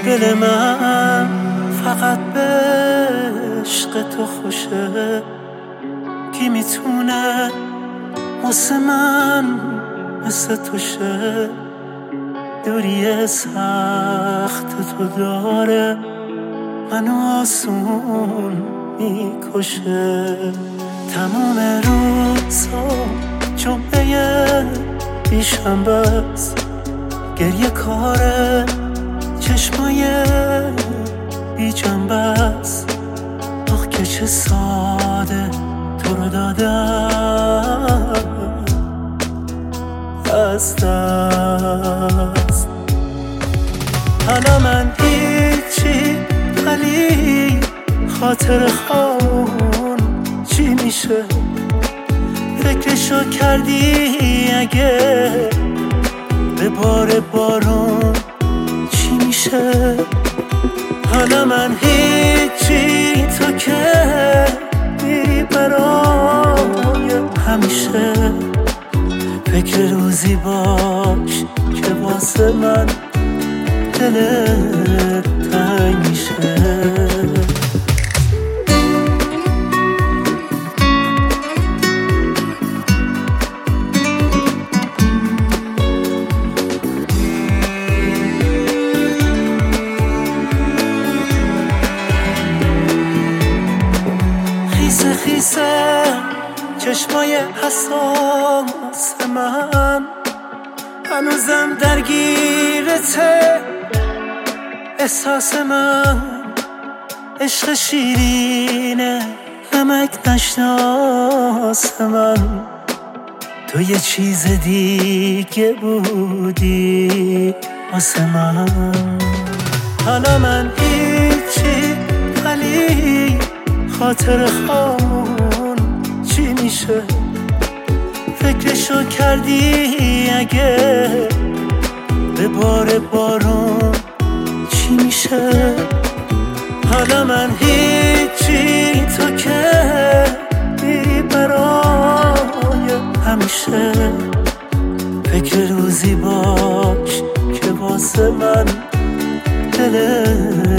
دل من فقط به عشق تو خوشه، کی میتونه واسه من مثل تو شه؟ دوری سخت تو داره منو آسون میکشه. تمام روزا جمعه بیشنبه است، گریه کاره چشمای بی جنبه است. آخ که چه ساده تو رو دادم از دست. حالا من هیچی ولی خاطر خون چی میشه؟ فکرشو کردی اگه به بار بارون چی میشه؟ حالا من هیچی تو که میری برای همیشه. فکر روزی باش که واسه من دلت تنگ میشه. خیسه خیسه چشمای حساس من، هنوزم درگیرته احساس من. عشق شیرینه نمک نشناس من، تو یه چیز دیگه بودی واسه من. حالا من هیچی ولی خاطر خون چی میشه؟ فکرشو کردی اگه به بار بارون چی میشه؟ حالا من هیچی تو که میری برای همیشه. فکر روزی باش که واسه من دلت